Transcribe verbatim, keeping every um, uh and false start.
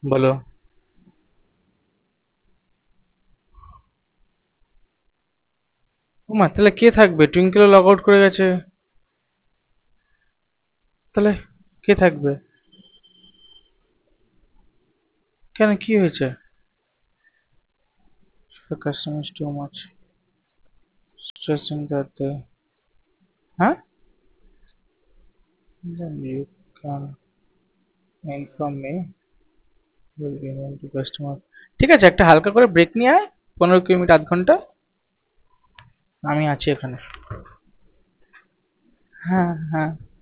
বলো। ও মা, তাহলে কে থাকবে? টুইঙ্কেলও লগ আউট করে গেছে। তাহলে কে থাকবে? কেন, কি হয়েছে? The customer is too much stressing that they, huh? Then you can inform me. Will email to customer. ঠিক আছে, একটা হালকা করে ব্রেক নিয়ে আয়। পনেরো কুড়ি মিনিট, আধ ঘন্টা। আমি আছি এখানে। হ্যাঁ হ্যাঁ।